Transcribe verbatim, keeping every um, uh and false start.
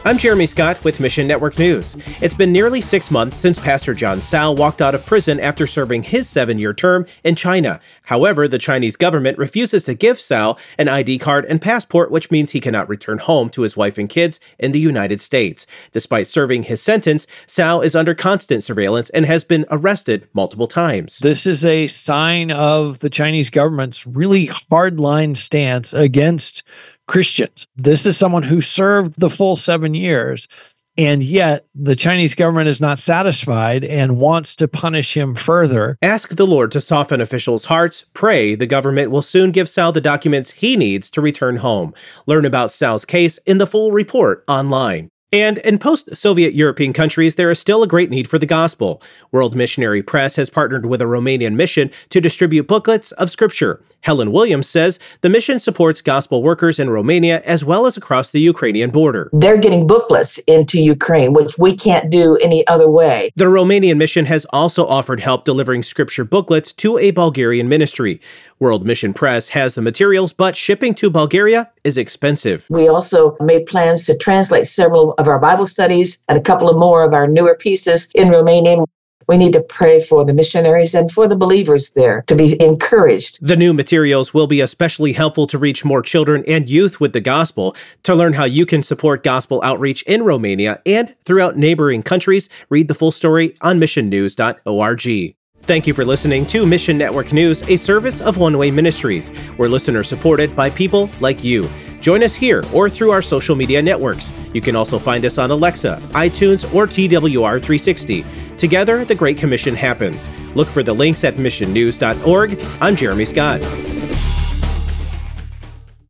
I'm Jeremy Scott with Mission Network News. It's been nearly six months since Pastor John Tsao walked out of prison after serving his seven-year term in China. However, the Chinese government refuses to give Tsao an I D card and passport, which means he cannot return home to his wife and kids in the United States. Despite serving his sentence, Tsao is under constant surveillance and has been arrested multiple times. This is a sign of the Chinese government's really hardline stance against Christians. This is someone who served the full seven years, and yet the Chinese government is not satisfied and wants to punish him further. Ask the Lord to soften officials' hearts. Pray the government will soon give Tsao the documents he needs to return home. Learn about Tsao's case in the full report online. And in post-Soviet European countries, there is still a great need for the gospel. World Missionary Press has partnered with a Romanian mission to distribute booklets of Scripture. Helen Williams says the mission supports gospel workers in Romania as well as across the Ukrainian border. They're getting booklets into Ukraine, which we can't do any other way. The Romanian mission has also offered help delivering Scripture booklets to a Bulgarian ministry. World Mission Press has the materials, but shipping to Bulgaria is expensive. We also made plans to translate several of our Bible studies and a couple of more of our newer pieces in Romanian. We need to pray for the missionaries and for the believers there to be encouraged. The new materials will be especially helpful to reach more children and youth with the gospel. To learn how you can support gospel outreach in Romania and throughout neighboring countries, read the full story on mission news dot org. Thank you for listening to Mission Network News, a service of One Way Ministries. We're listener-supported by people like you. Join us here or through our social media networks. You can also find us on Alexa, iTunes, or T W R three sixty. Together, the Great Commission happens. Look for the links at mission news dot org. I'm Jeremy Scott.